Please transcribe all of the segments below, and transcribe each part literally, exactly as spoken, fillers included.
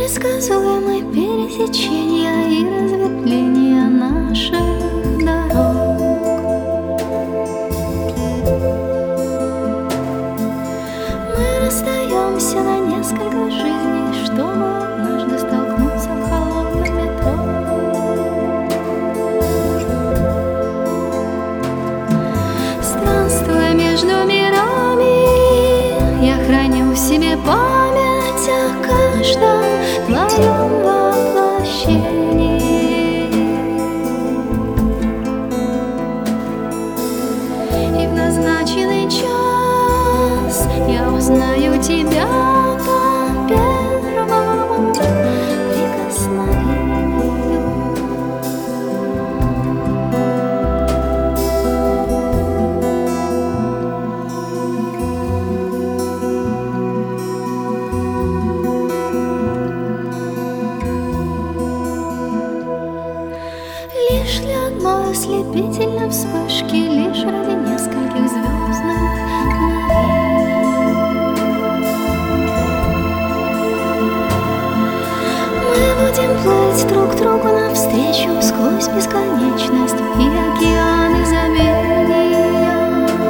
Непредсказуемые пересечения и разветвления наших дорог. Мы расстаемся на несколько жизней, чтобы однажды столкнуться в холодном метро. Странствуя между мирами, я храню в себе память о каждом твоем воплощении. И в назначенный час я узнаю тебя по первому прикосновению. Лишь для одной ослепительной вспышки, лишь ради нескольких звездных мгновений. Мы будем плыть друг другу навстречу сквозь бесконечность и океаны забвения.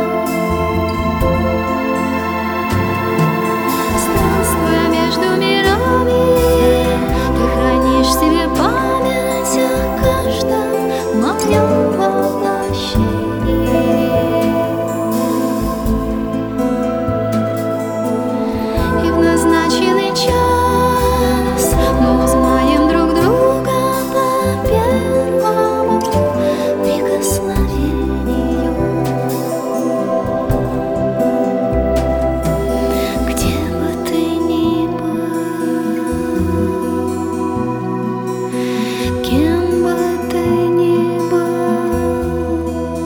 Странствуя между мирами, ты хранишь в себе память о каждом моем воплощении. И в назначенный час мы узнаем друг друга по первому прикосновению. Где бы ты ни был, кем бы ты ни был.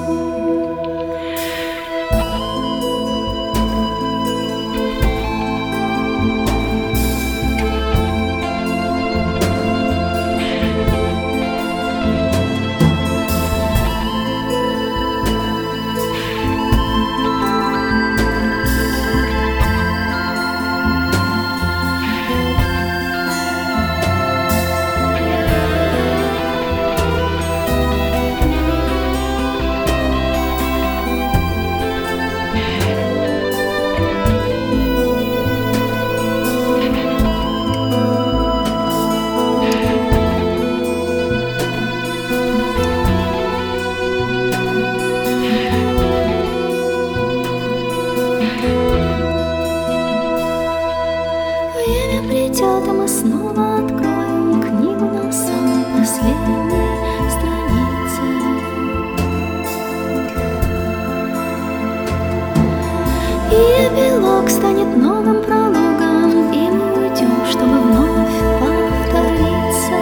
Время придет, и мы снова откроем книгу на самой последней странице. И эпилог станет новым прологом, и мы уйдем, чтобы вновь повториться.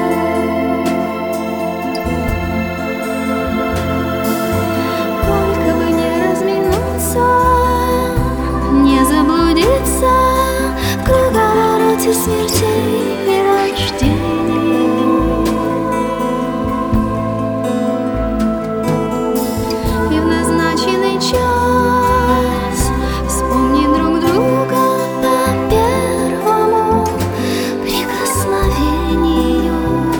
Только бы не разминуться, не заблудиться в круговороте смертей и рождений. И в назначенный час вспомни друг друга по первому прикосновению.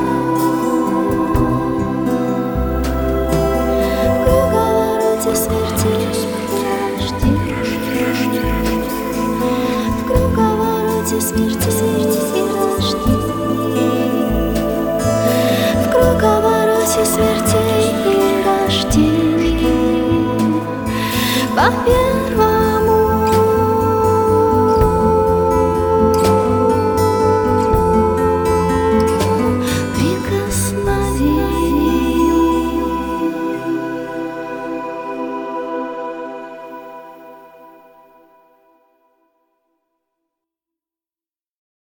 В круговороте смертей и рождений. В круговороте смерти, смерти и рождения. В круговороте смерти.